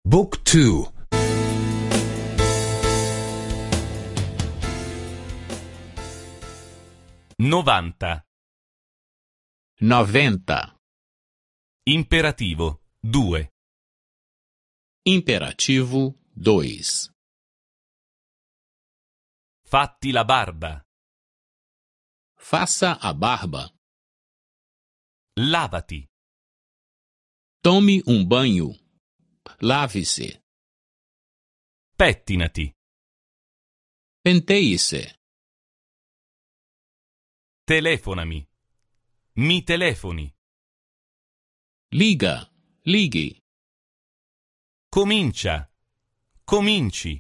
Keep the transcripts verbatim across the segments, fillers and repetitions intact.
Book two. novanta. noventa. Imperativo due. Imperativo dois. Fatti la barba. Faça a barba. Lavati. Tome um banho. Lave-se. Pettinati. Penteie-se. Telefonami. Mi telefoni. Liga. Ligue. Comincia. Cominci.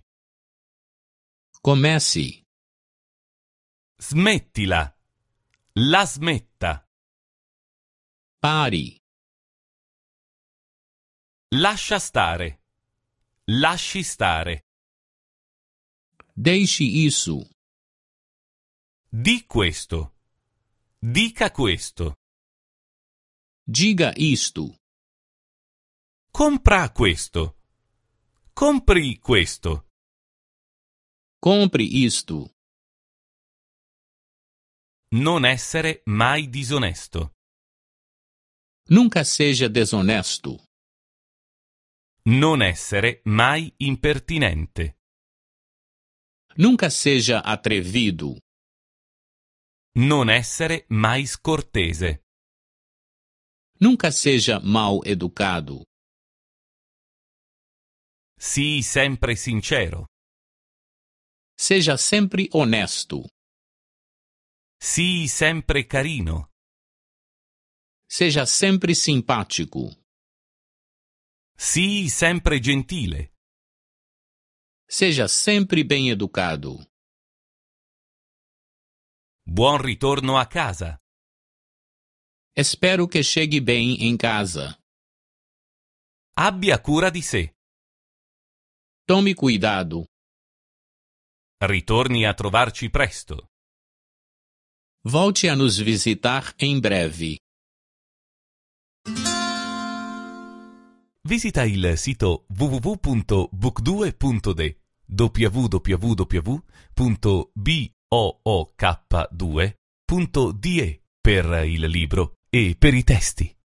Comece. Smettila. La smetta. Pare. Lascia stare. Lasci stare. Deixe isso. Di questo. Dica questo. Diga isto. Compra questo. Compri questo. Compre isto. Non essere mai disonesto. Nunca seja desonesto. Non essere mai impertinente. Nunca seja atrevido. Non essere mai scortese. Nunca seja mal educado. Sii sempre sincero. Seja sempre honesto. Sii sempre carino. Seja sempre simpático. Sii sempre gentile. Seja sempre bem educado. Buon ritorno a casa. Espero que chegue bem em casa. Abbia cura di sé. Tome cuidado. Ritorni a trovarci presto. Volte a nos visitar em breve. Visita il sito w w w punto book due punto d w w w punto book due punto d e per il libro e per i testi.